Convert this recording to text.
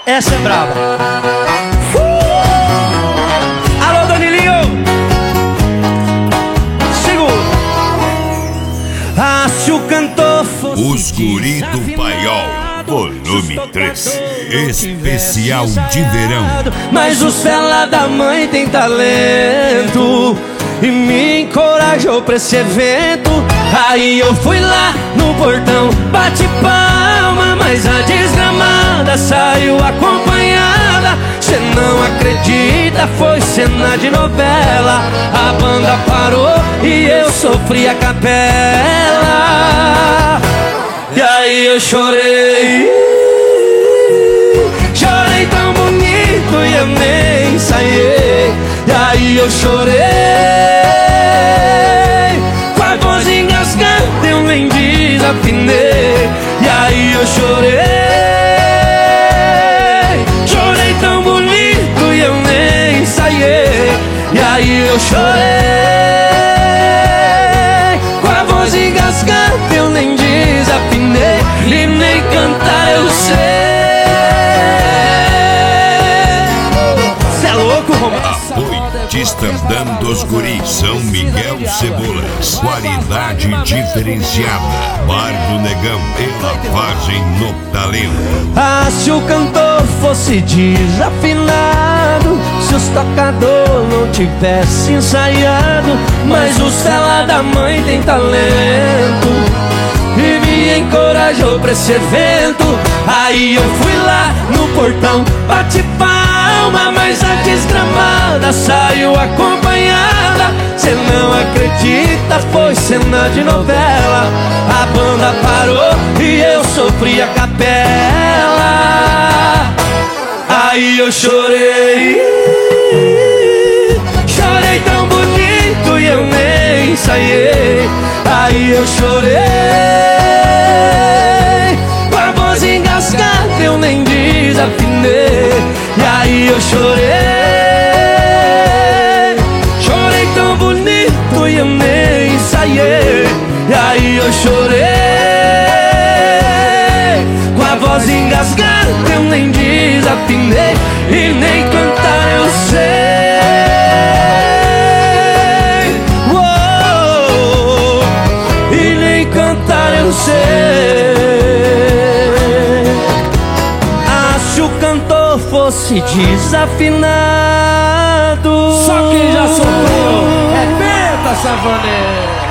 Essa é braba. Alô, Danilinho. Segura. Ah, se o cantor fosse Os Guri do Paiol, volume 3, especial de verão. Mas o Fela da mãe tem talento e me encorajou pra esse evento. Aí eu fui lá no portão, bate palma, mas a desgramada saiu acompanhada. Cê não acredita, foi cena de novela. A banda parou e eu sofri a capela. E aí eu chorei, chorei tão bonito e eu nem ensaiei. E aí eu chorei, com a voz engasgada eu nem desafinei. E aí eu chorei, chorei tão bonito e eu nem ensaiei. E aí eu chorei, com a voz engasgada eu nem desafinei. E nem cantar eu sei. Cê é louco, Romano? Apoio Distandando os Guris, São Miguel Cebolas, qualidade diferenciada. Bar do Negão e lavagem no talento. Ah, se o cantor fosse desafinado, se os tocador não tivesse ensaiado. Mas o Fela da mãe tem talento e me encorajou pra esse evento. Aí eu fui lá no portão, bate palma, mas a desgramada saiu acompanhada. Cê não acredita, foi cena de novela. A banda parou e eu sofri a capela. Aí eu chorei, chorei tão bonito e eu nem ensaiei. Aí eu chorei, com a voz engasgada eu nem desafinei. E aí eu chorei, chorei tão bonito e eu nem ensaiei. E aí eu chorei, com a voz engasgada eu nem desafinei. E nem cantar eu sei. Uou, e nem cantar eu sei. Ah, se o cantor fosse desafinado. Só quem já sofreu é Benta Savané.